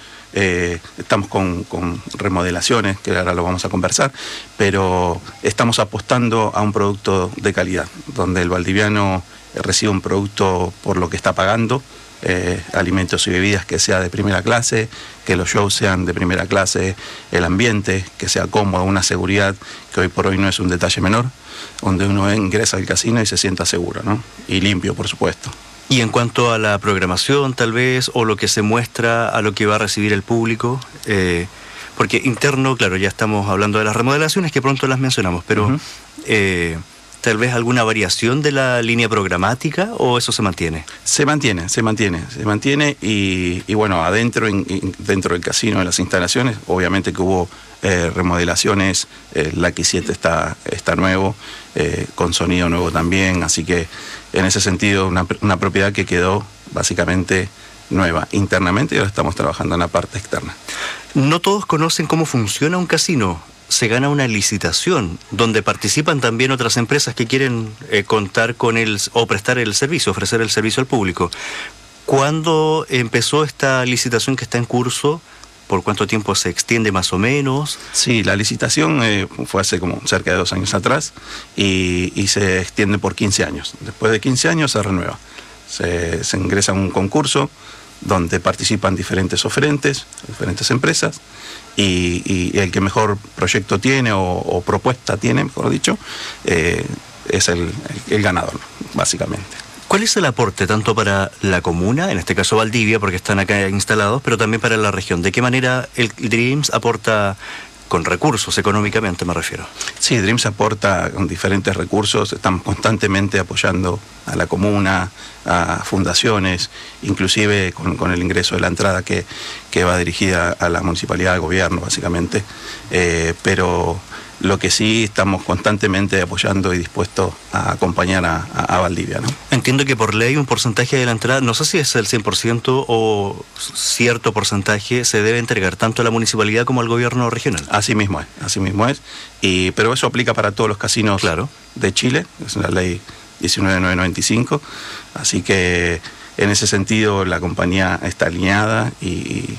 con remodelaciones, que ahora lo vamos a conversar, pero estamos apostando a un producto de calidad, donde el valdiviano recibe un producto por lo que está pagando, alimentos y bebidas que sea de primera clase, que los shows sean de primera clase, el ambiente, que sea cómodo, una seguridad que hoy por hoy no es un detalle menor, donde uno ingresa al casino y se sienta seguro, ¿no? Y limpio, por supuesto. Y en cuanto a la programación, tal vez, o lo que se muestra a lo que va a recibir el público, porque interno, claro, ya estamos hablando de las remodelaciones, que pronto las mencionamos, pero tal vez alguna variación de la línea programática, ¿o eso se mantiene? Se mantiene, y bueno, dentro del casino, en las instalaciones, obviamente que hubo remodelaciones, la X7 está nuevo, con sonido nuevo también, así que en ese sentido una propiedad que quedó básicamente nueva internamente, y ahora estamos trabajando en la parte externa. No todos conocen cómo funciona un casino. Se gana una licitación donde participan también otras empresas que quieren contar con o prestar el servicio, ofrecer el servicio al público. ¿Cuándo empezó esta licitación que está en curso? ¿Por cuánto tiempo se extiende más o menos? Sí, la licitación fue hace como cerca de 2 años atrás y se extiende por 15 años. Después de 15 años se renueva. Se ingresa a un concurso donde participan diferentes oferentes, diferentes empresas, y el que mejor proyecto tiene o propuesta tiene, mejor dicho, es el ganador, básicamente. ¿Cuál es el aporte tanto para la comuna, en este caso Valdivia, porque están acá instalados, pero también para la región? ¿De qué manera el Dreams aporta con recursos, económicamente me refiero? Sí, Dreams aporta con diferentes recursos, estamos constantemente apoyando a la comuna, a fundaciones, inclusive con el ingreso de la entrada que va dirigida a la municipalidad, al gobierno, básicamente, pero lo que sí estamos constantemente apoyando y dispuestos a acompañar a Valdivia, ¿no? Entiendo que por ley un porcentaje de la entrada, no sé si es el 100% o cierto porcentaje, se debe entregar tanto a la municipalidad como al gobierno regional. Así mismo es. Pero eso aplica para todos los casinos de Chile, es la ley 19995, así que en ese sentido la compañía está alineada y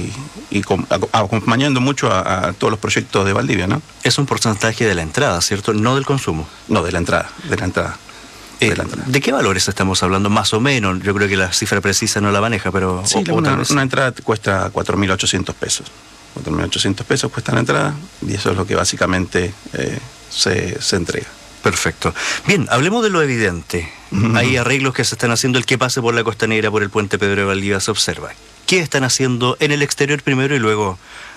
acompañando mucho a todos los proyectos de Valdivia, ¿no? Es un porcentaje de la entrada, ¿cierto? No del consumo. No, de la entrada. ¿De qué valores estamos hablando más o menos? Yo creo que la cifra precisa no la maneja, pero... Sí, una entrada cuesta 4.800 pesos. 4.800 pesos cuesta la entrada y eso es lo que básicamente se entrega. Perfecto. Bien, hablemos de lo evidente. Hay arreglos que se están haciendo, el que pase por la Costanera, por el puente Pedro de Valdivia se observa. ¿Qué están haciendo en el exterior primero y luego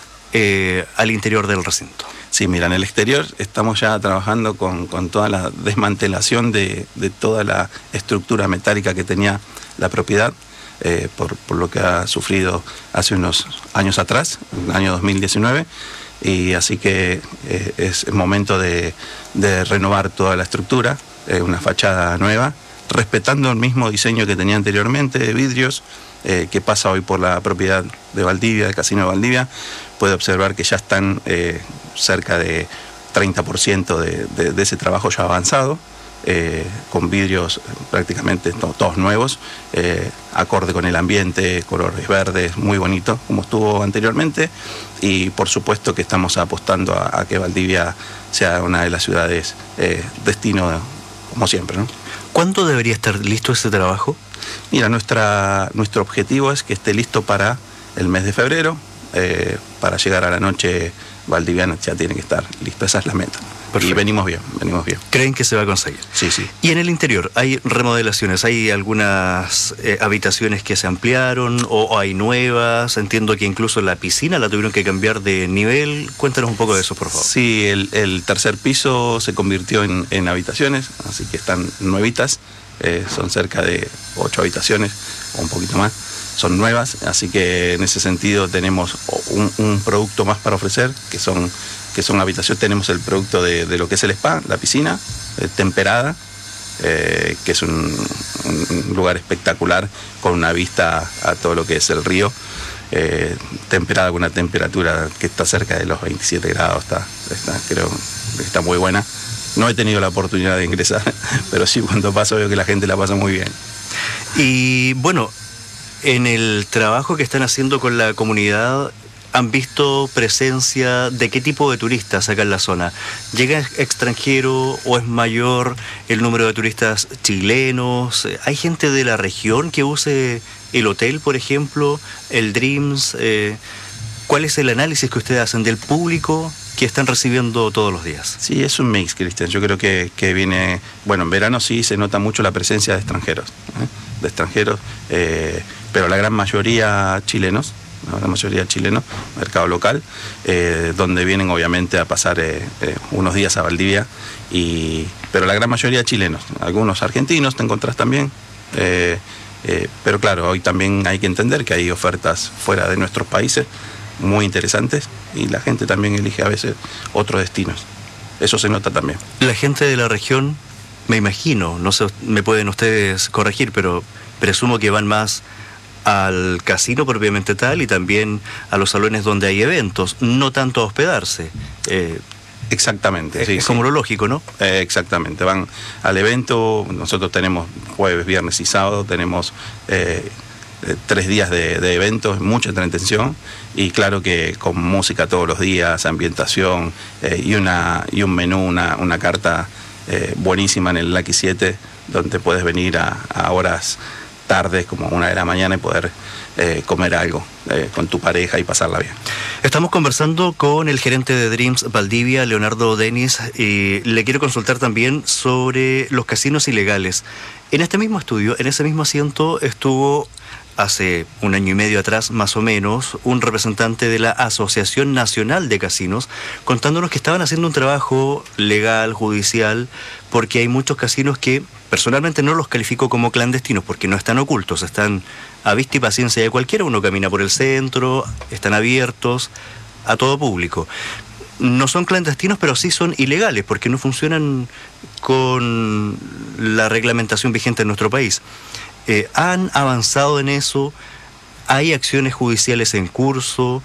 al interior del recinto? Sí, mira, en el exterior estamos ya trabajando con toda la desmantelación de toda la estructura metálica que tenía la propiedad, por lo que ha sufrido hace unos años atrás, en el año 2019. y así que es momento de renovar toda la estructura, una fachada nueva, respetando el mismo diseño que tenía anteriormente de vidrios, que pasa hoy por la propiedad de Valdivia, del Casino de Valdivia. Puede observar que ya están cerca de 30% de ese trabajo ya avanzado, con vidrios prácticamente todos nuevos, acorde con el ambiente, colores verdes, muy bonito, como estuvo anteriormente, y por supuesto que estamos apostando a que Valdivia sea una de las ciudades destino, como siempre, ¿no? ¿Cuándo debería estar listo ese trabajo? Mira, nuestro objetivo es que esté listo para el mes de febrero, para llegar a la noche valdiviana ya tiene que estar listo, esa es la meta. Perfecto. Y venimos bien. ¿Creen que se va a conseguir? Sí. ¿Y en el interior hay remodelaciones? ¿Hay algunas habitaciones que se ampliaron o hay nuevas? Entiendo que incluso la piscina la tuvieron que cambiar de nivel. Cuéntanos un poco de eso, por favor. Sí, el tercer piso se convirtió en habitaciones, así que están nuevitas. Son cerca de 8 habitaciones o un poquito más. Son nuevas, así que en ese sentido tenemos un producto más para ofrecer, que son habitaciones. Tenemos el producto de lo que es el spa, la piscina temperada, que es un lugar espectacular con una vista a todo lo que es el río, temperada con una temperatura que está cerca de los 27 grados, creo que está muy buena. No he tenido la oportunidad de ingresar, pero sí, cuando paso veo que la gente la pasa muy bien. Y bueno, en el trabajo que están haciendo con la comunidad, ¿han visto presencia de qué tipo de turistas acá en la zona? ¿Llega extranjero o es mayor el número de turistas chilenos? ¿Hay gente de la región que use el hotel, por ejemplo, el Dreams? ¿Cuál es el análisis que ustedes hacen del público que están recibiendo todos los días? Sí, es un mix, Cristian. Yo creo que viene... Bueno, en verano sí se nota mucho la presencia de extranjeros, pero la gran mayoría chilenos, mercado local, donde vienen obviamente a pasar unos días a Valdivia, pero la gran mayoría chilenos, algunos argentinos te encontrás también, pero claro, hoy también hay que entender que hay ofertas fuera de nuestros países muy interesantes y la gente también elige a veces otros destinos. Eso se nota también. La gente de la región, me imagino, no sé, me pueden ustedes corregir, pero presumo que van más al casino propiamente tal y también a los salones donde hay eventos, no tanto a hospedarse. Exactamente. Sí, es como lo lógico, ¿no? Exactamente, van al evento. Nosotros tenemos jueves, viernes y sábado, tenemos 3 días de eventos, mucha entretención y claro que con música todos los días, ambientación y un menú, una carta buenísima en el Lucky 7, donde puedes venir a horas tardes como 1 de la mañana y poder comer algo con tu pareja y pasarla bien. Estamos conversando con el gerente de Dreams Valdivia, Leonardo Denis, y le quiero consultar también sobre los casinos ilegales. En este mismo estudio, en ese mismo asiento, estuvo hace 1 año y medio atrás, más o menos, un representante de la Asociación Nacional de Casinos, contándonos que estaban haciendo un trabajo legal, judicial, porque hay muchos casinos que personalmente no los califico como clandestinos, porque no están ocultos, están a vista y paciencia de cualquiera, uno camina por el centro, están abiertos a todo público. No son clandestinos, pero sí son ilegales, porque no funcionan con la reglamentación vigente en nuestro país. ¿Han avanzado en eso? ¿Hay acciones judiciales en curso?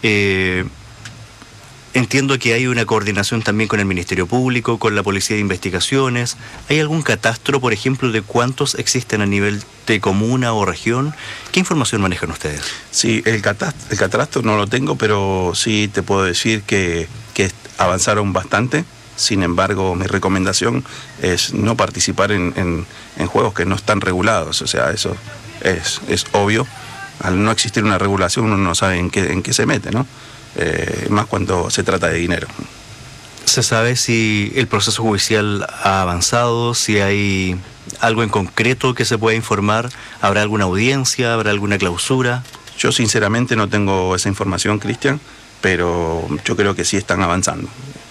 Entiendo que hay una coordinación también con el Ministerio Público, con la Policía de Investigaciones. ¿Hay algún catastro, por ejemplo, de cuántos existen a nivel de comuna o región? ¿Qué información manejan ustedes? Sí, el catastro no lo tengo, pero sí te puedo decir que avanzaron bastante. Sin embargo, mi recomendación es no participar en juegos que no están regulados. O sea, eso es obvio. Al no existir una regulación, uno no sabe en qué se mete, ¿no? Más cuando se trata de dinero. ¿Se sabe si el proceso judicial ha avanzado? ¿Si hay algo en concreto que se pueda informar? ¿Habrá alguna audiencia? ¿Habrá alguna clausura? Yo sinceramente no tengo esa información, Cristian, pero yo creo que sí están avanzando.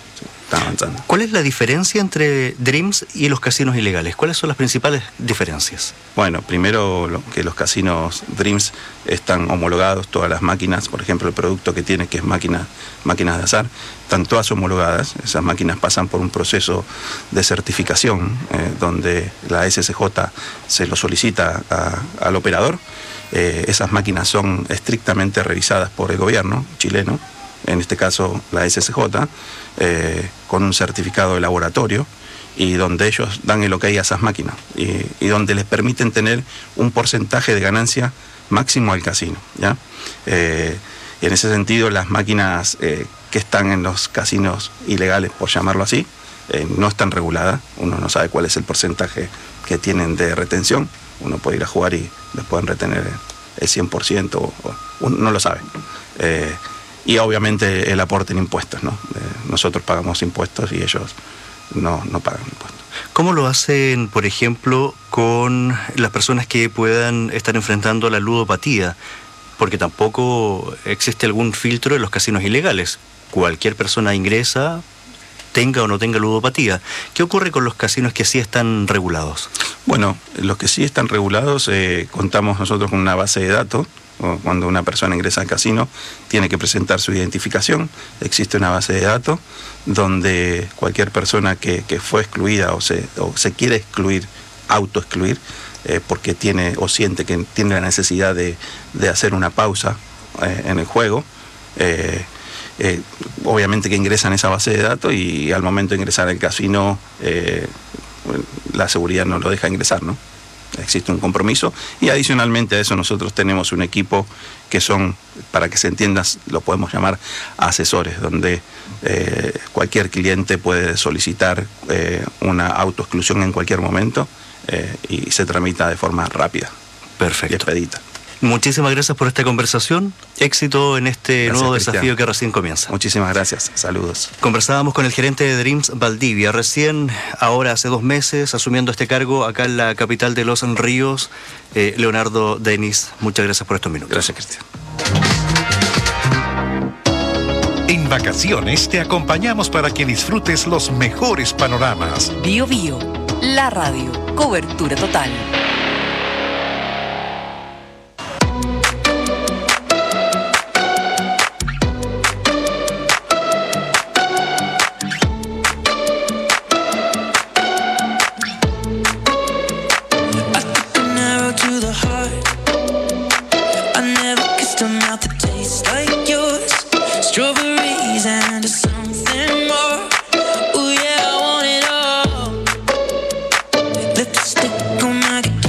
está avanzando. ¿Cuál es la diferencia entre Dreams y los casinos ilegales? ¿Cuáles son las principales diferencias? Bueno, primero que los casinos Dreams están homologados, todas las máquinas, por ejemplo, el producto que tiene, que es máquinas de azar, están todas homologadas. Esas máquinas pasan por un proceso de certificación donde la SSJ se lo solicita al operador. Esas máquinas son estrictamente revisadas por el gobierno chileno, en este caso la SSJ, con un certificado de laboratorio, y donde ellos dan el ok a esas máquinas y donde les permiten tener un porcentaje de ganancia máximo al casino, ¿ya? Y en ese sentido, las máquinas que están en los casinos ilegales, por llamarlo así, no están reguladas. Uno no sabe cuál es el porcentaje que tienen de retención. Uno puede ir a jugar y les pueden retener el 100%, uno no lo sabe. Y obviamente el aporte en impuestos, ¿no? Nosotros pagamos impuestos y ellos no pagan impuestos. ¿Cómo lo hacen, por ejemplo, con las personas que puedan estar enfrentando la ludopatía? Porque tampoco existe algún filtro en los casinos ilegales. Cualquier persona ingresa, tenga o no tenga ludopatía. ¿Qué ocurre con los casinos que sí están regulados? Bueno, los que sí están regulados, contamos nosotros con una base de datos. Cuando una persona ingresa al casino, tiene que presentar su identificación. Existe una base de datos donde cualquier persona que fue excluida o se quiere excluir, autoexcluir, porque tiene o siente que tiene la necesidad de hacer una pausa en el juego, obviamente que ingresan a esa base de datos y al momento de ingresar al casino la seguridad no lo deja ingresar, ¿no? Existe un compromiso y adicionalmente a eso nosotros tenemos un equipo que son, para que se entienda, lo podemos llamar asesores, donde cualquier cliente puede solicitar una autoexclusión en cualquier momento y se tramita de forma rápida. Perfecto. Y expedita. Muchísimas gracias por esta conversación. Éxito en este nuevo desafío que recién comienza. Muchísimas gracias. Saludos. Conversábamos con el gerente de Dreams Valdivia, recién, ahora hace 2 meses, asumiendo este cargo acá en la capital de Los Ríos, Leonardo Denis. Muchas gracias por estos minutos. Gracias, Cristian. En vacaciones te acompañamos para que disfrutes los mejores panoramas. Bio Bio, la radio, cobertura total. Lipstick on my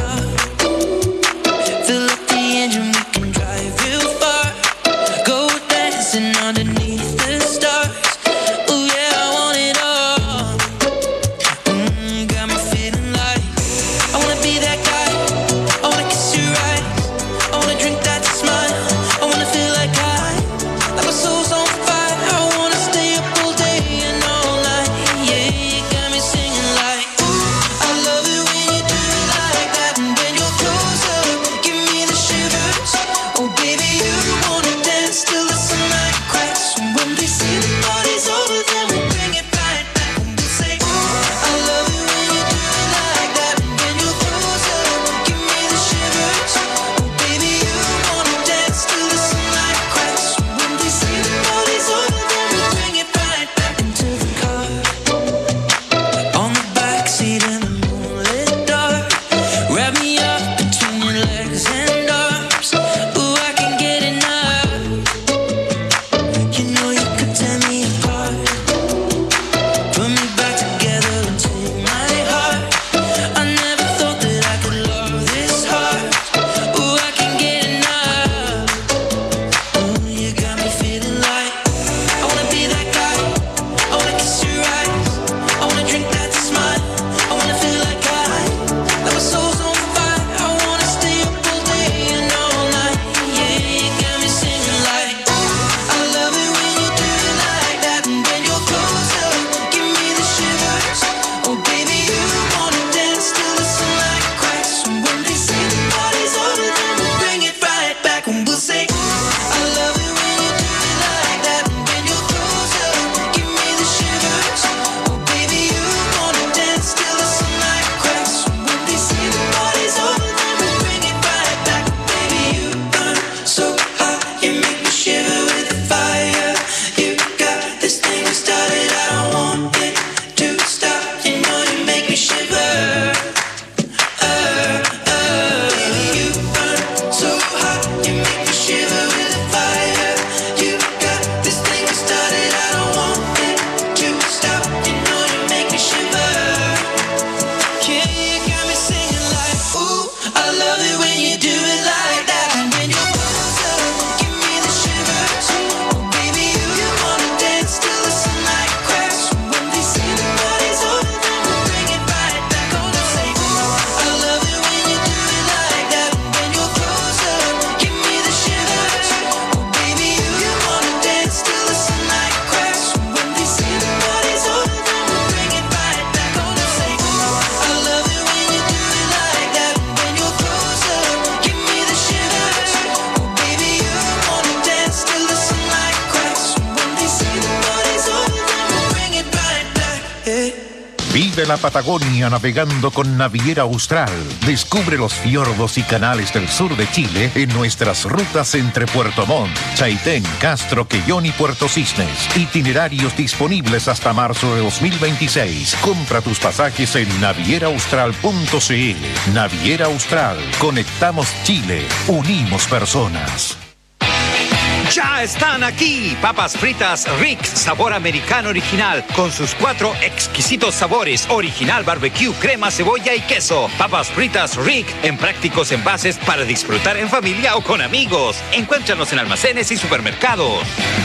de la Patagonia navegando con Naviera Austral. Descubre los fiordos y canales del sur de Chile en nuestras rutas entre Puerto Montt, Chaitén, Castro, Quellón y Puerto Cisnes. Itinerarios disponibles hasta marzo de 2026. Compra tus pasajes en navieraaustral.cl. Naviera Austral. Conectamos Chile. Unimos personas. ¡Ya están aquí! Papas fritas Rick, sabor americano original, con sus 4 exquisitos sabores: original, barbecue, crema, cebolla y queso. Papas fritas Rick, en prácticos envases para disfrutar en familia o con amigos. Encuéntranos en almacenes y supermercados.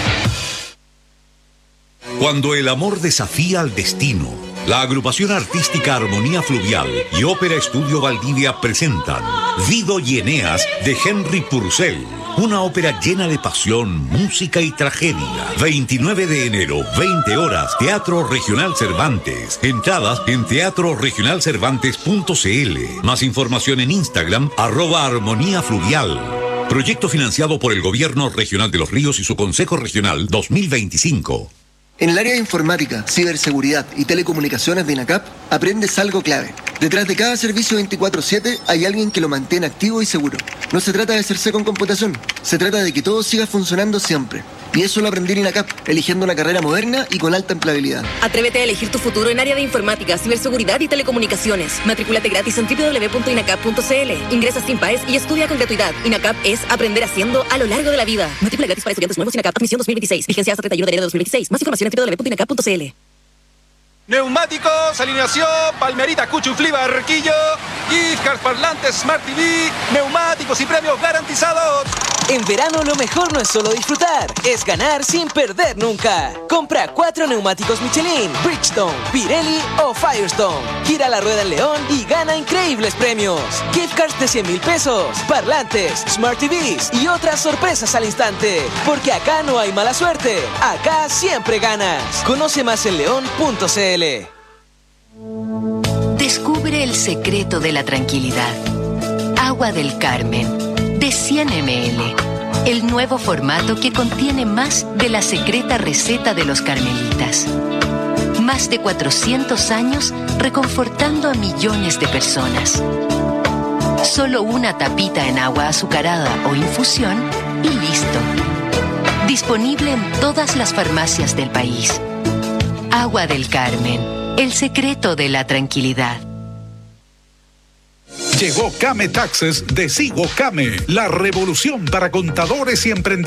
Cuando el amor desafía al destino, la agrupación artística Armonía Fluvial y Ópera Estudio Valdivia presentan Dido y Eneas de Henry Purcell. Una ópera llena de pasión, música y tragedia. 29 de enero, 20 horas, Teatro Regional Cervantes. Entradas en teatroregionalcervantes.cl. Más información en Instagram, @Armonía Fluvial. Proyecto financiado por el Gobierno Regional de Los Ríos y su Consejo Regional 2025. En el área de informática, ciberseguridad y telecomunicaciones de INACAP, aprendes algo clave. Detrás de cada servicio 24/7 hay alguien que lo mantiene activo y seguro. No se trata de hacerse con computación, se trata de que todo siga funcionando siempre. Y eso lo aprendí en INACAP, eligiendo una carrera moderna y con alta empleabilidad. Atrévete a elegir tu futuro en área de informática, ciberseguridad y telecomunicaciones. Matrículate gratis en www.inacap.cl. Ingresa sin PAES y estudia con gratuidad. INACAP es aprender haciendo a lo largo de la vida. Matrícula gratis para estudiantes nuevos. INACAP Admisión 2026. Vigencia hasta 31 de enero de 2026. Más información en www.inacap.cl. Neumáticos, alineación, Palmerita, Cuchuflí, Barquillo, gift cards, parlantes, Smart TV, neumáticos y premios garantizados. En verano lo mejor no es solo disfrutar, es ganar sin perder nunca. Compra 4 neumáticos Michelin, Bridgestone, Pirelli o Firestone. Gira la rueda en León y gana increíbles premios. Gift cards de 100,000 pesos, parlantes, Smart TVs y otras sorpresas al instante. Porque acá no hay mala suerte, acá siempre ganas. Conoce más en león.cl. Descubre el secreto de la tranquilidad. Agua del Carmen, de 100 ml. El nuevo formato que contiene más de la secreta receta de los carmelitas. Más de 400 años reconfortando a millones de personas. Solo una tapita en agua azucarada o infusión y listo. Disponible en todas las farmacias del país. Agua del Carmen, el secreto de la tranquilidad. Llegó Came Taxes de Sigo Came, la revolución para contadores y emprendedores.